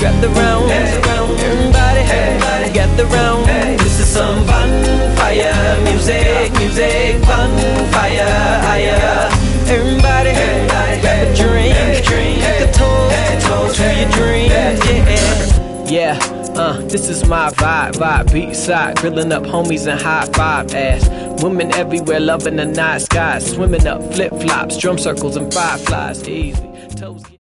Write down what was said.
gather round, everybody, gather round. This is some bonfire music, bonfire. Everybody, grab a drink, take a toast to your dreams, yeah. This is my vibe, beat side, grilling up homies and high five ass. Women everywhere loving the night skies, swimming up flip flops, drum circles and fireflies, easy toes.